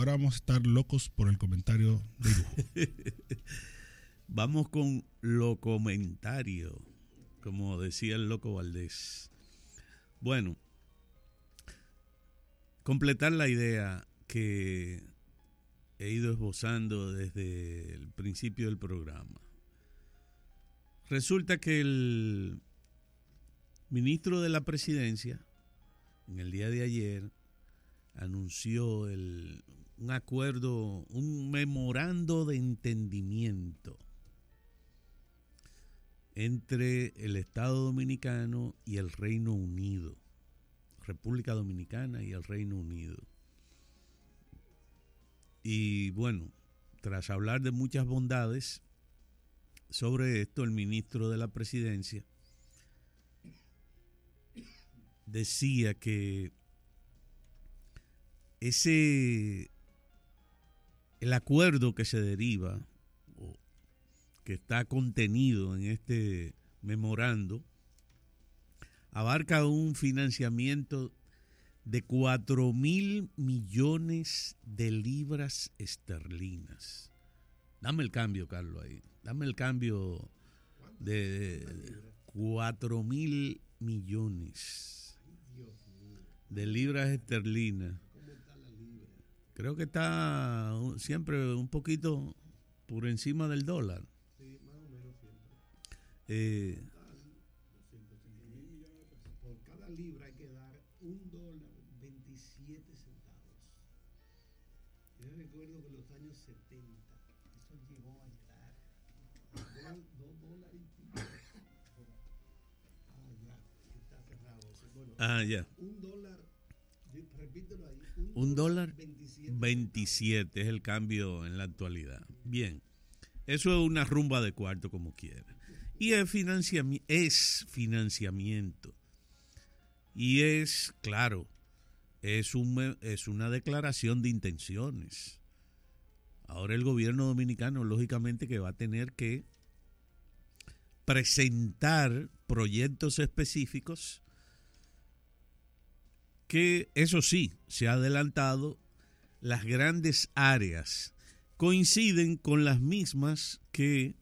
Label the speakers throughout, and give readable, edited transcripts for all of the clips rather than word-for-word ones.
Speaker 1: ahora vamos a estar locos por el comentario de lujo.
Speaker 2: Vamos con lo comentario, como decía el Loco Valdés. Bueno, completar la idea que he ido esbozando desde el principio del programa. Resulta que el ministro de la Presidencia, en el día de ayer, anunció un acuerdo, un memorando de entendimiento entre el Estado Dominicano y el Reino Unido, República Dominicana y el Reino Unido. Y bueno, tras hablar de muchas bondades sobre esto, el ministro de la Presidencia decía que el acuerdo que se deriva o que está contenido en este memorando abarca un financiamiento de 4.000 millones de libras esterlinas. Dame el cambio, Carlos, ahí. Dame el cambio de 4.000 millones de libras esterlinas. Creo que está siempre un poquito por encima del dólar.
Speaker 3: Sí, más o menos siempre. Por cada libra hay que dar $1.27. Yo recuerdo que en los años 70 eso llegó a estar $2 y pico. Ya, está cerrado eso. Bueno,
Speaker 2: Ya.
Speaker 3: $1, repítelo ahí.
Speaker 2: $1.27 es el cambio en la actualidad. Bien, eso es una rumba de cuarto como quiera. Y es financiamiento. Y es, claro, es una declaración de intenciones. Ahora el gobierno dominicano, lógicamente, que va a tener que presentar proyectos específicos que, eso sí, se ha adelantado, las grandes áreas coinciden con las mismas que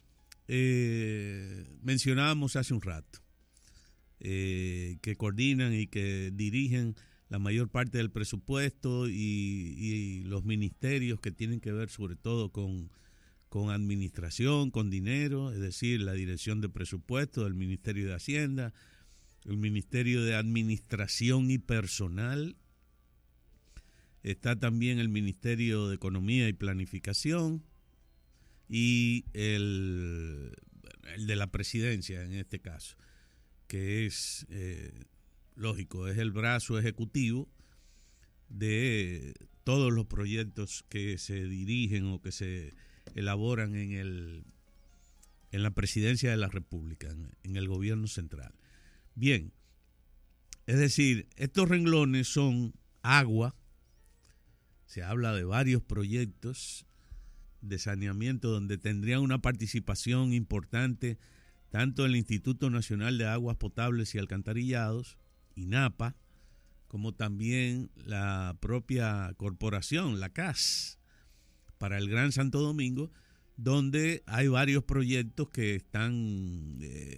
Speaker 2: mencionábamos hace un rato, que coordinan y que dirigen la mayor parte del presupuesto y los ministerios que tienen que ver sobre todo con administración, con dinero, es decir, la Dirección de Presupuesto del Ministerio de Hacienda, el Ministerio de Administración y Personal, está también el Ministerio de Economía y Planificación y el de la Presidencia en este caso, que es, lógico, es el brazo ejecutivo de todos los proyectos que se dirigen o que se elaboran en la Presidencia de la República, en el gobierno central. Bien, es decir, estos renglones son agua, se habla de varios proyectos de saneamiento donde tendrían una participación importante tanto el Instituto Nacional de Aguas Potables y Alcantarillados, INAPA, como también la propia corporación, la CAS, para el Gran Santo Domingo, donde hay varios proyectos que están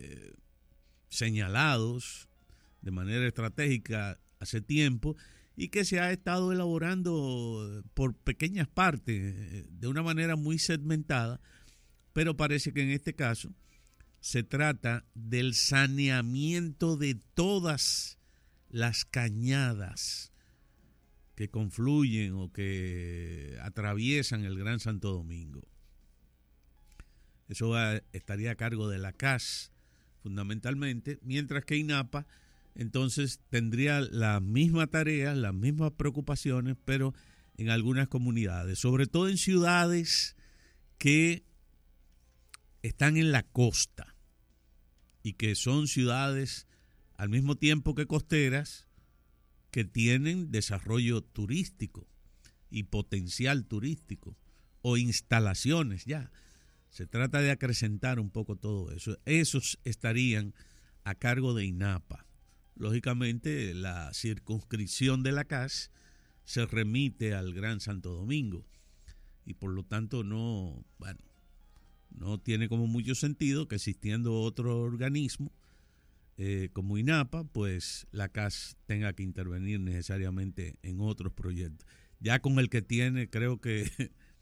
Speaker 2: señalados de manera estratégica hace tiempo y que se ha estado elaborando por pequeñas partes, de una manera muy segmentada, pero parece que en este caso se trata del saneamiento de todas las cañadas que confluyen o que atraviesan el Gran Santo Domingo. Eso estaría a cargo de la CAS fundamentalmente, mientras que INAPA entonces tendría la misma tarea, las mismas preocupaciones, pero en algunas comunidades, sobre todo en ciudades que están en la costa y que son ciudades al mismo tiempo que costeras que tienen desarrollo turístico y potencial turístico o instalaciones ya. Se trata de acrecentar un poco todo eso. Esos estarían a cargo de INAPA. Lógicamente, la circunscripción de la CAS se remite al Gran Santo Domingo. Y por lo tanto no tiene como mucho sentido que existiendo otro organismo como INAPA, pues la CAS tenga que intervenir necesariamente en otros proyectos. Ya con el que tiene, creo que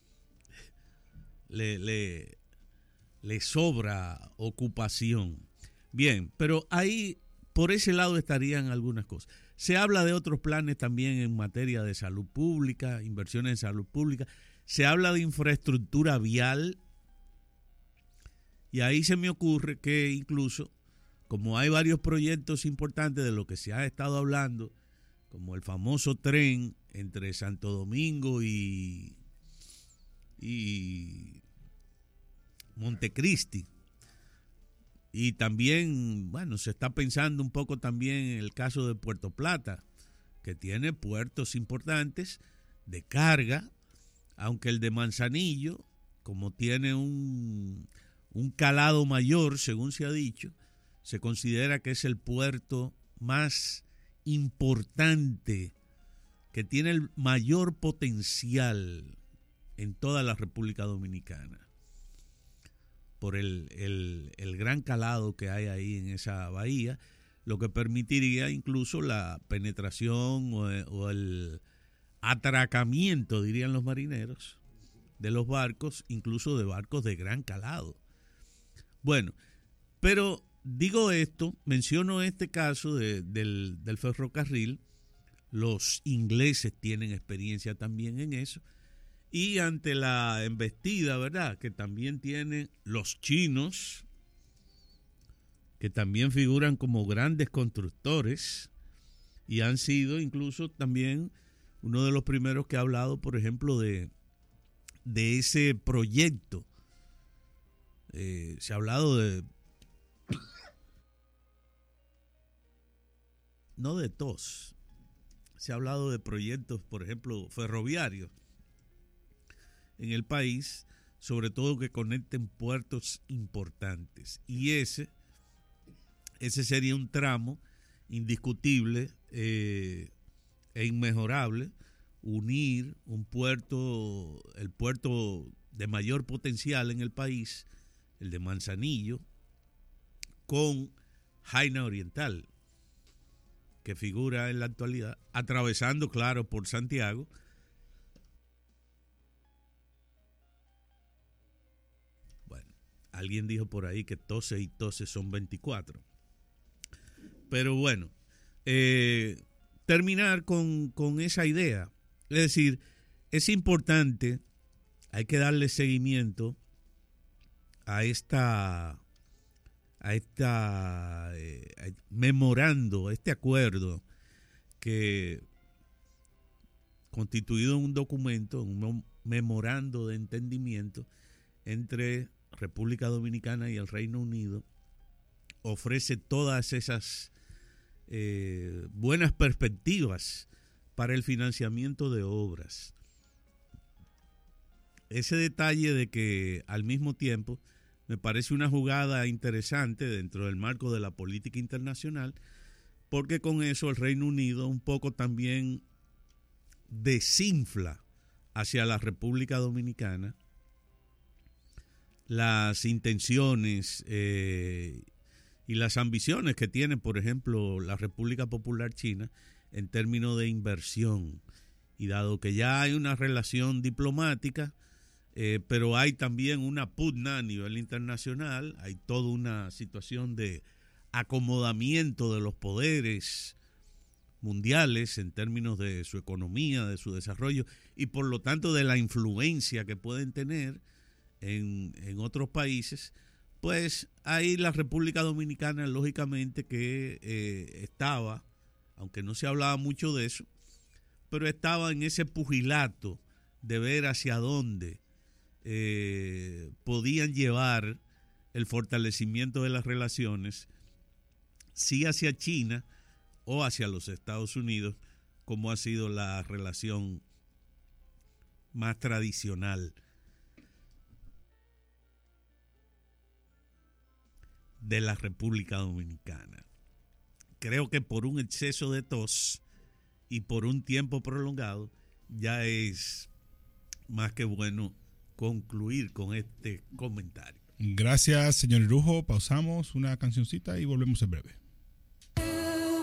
Speaker 2: le sobra ocupación. Bien, pero ahí por ese lado estarían algunas cosas. Se habla de otros planes también en materia de salud pública, inversiones en salud pública. Se habla de infraestructura vial. Y ahí se me ocurre que incluso, como hay varios proyectos importantes de lo que se ha estado hablando, como el famoso tren entre Santo Domingo y Montecristi, y también, se está pensando un poco también en el caso de Puerto Plata, que tiene puertos importantes de carga, aunque el de Manzanillo, como tiene un calado mayor, según se ha dicho, se considera que es el puerto más importante, que tiene el mayor potencial en toda la República Dominicana, por el gran calado que hay ahí en esa bahía, lo que permitiría incluso la penetración o el atracamiento, dirían los marineros, de los barcos, incluso de barcos de gran calado. Bueno, pero digo esto, menciono este caso del ferrocarril. Los ingleses tienen experiencia también en eso. Y ante la embestida, ¿verdad?, que también tienen los chinos, que también figuran como grandes constructores y han sido incluso también uno de los primeros que ha hablado, por ejemplo, de ese proyecto. Se ha hablado no de TOS, se ha hablado de proyectos, por ejemplo, ferroviarios en el país, sobre todo que conecten puertos importantes. Y ese sería un tramo indiscutible e inmejorable, unir el puerto de mayor potencial en el país, el de Manzanillo, con Jaina Oriental, que figura en la actualidad, atravesando, claro, por Santiago. Bueno, alguien dijo por ahí que 12 y 12 son 24. Pero bueno, terminar con esa idea. Es decir, es importante, hay que darle seguimiento a memorando, este acuerdo que constituido en un documento, un memorando de entendimiento entre República Dominicana y el Reino Unido, ofrece todas esas buenas perspectivas para el financiamiento de obras. Ese detalle de que al mismo tiempo me parece una jugada interesante dentro del marco de la política internacional, porque con eso el Reino Unido un poco también desinfla hacia la República Dominicana las intenciones y las ambiciones que tiene, por ejemplo, la República Popular China en términos de inversión. Y dado que ya hay una relación diplomática, pero hay también una pugna a nivel internacional, hay toda una situación de acomodamiento de los poderes mundiales en términos de su economía, de su desarrollo y por lo tanto de la influencia que pueden tener en otros países, pues ahí la República Dominicana lógicamente que estaba, aunque no se hablaba mucho de eso, pero estaba en ese pugilato de ver hacia dónde podían llevar el fortalecimiento de las relaciones, sí hacia China o hacia los Estados Unidos, como ha sido la relación más tradicional de la República Dominicana. Creo que por un exceso de tos y por un tiempo prolongado, ya es más que bueno concluir con este comentario.
Speaker 1: Gracias, señor Irujo. Pausamos una cancioncita y volvemos en breve.